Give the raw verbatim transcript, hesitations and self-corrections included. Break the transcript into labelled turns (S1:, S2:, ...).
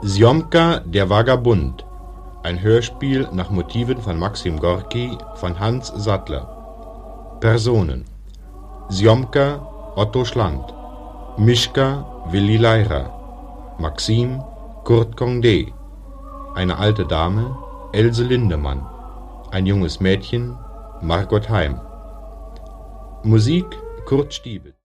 S1: Sjomka, der Vagabund. Ein Hörspiel nach Motiven von Maxim Gorki von Hans Sattler. Personen: Sjomka, Otto Schland. Mischka, Willi Leira. Maxim, Kurt Condé. Eine alte Dame, Else Lindemann. Ein junges Mädchen, Margot Heim. Musik: Kurt Stiebel.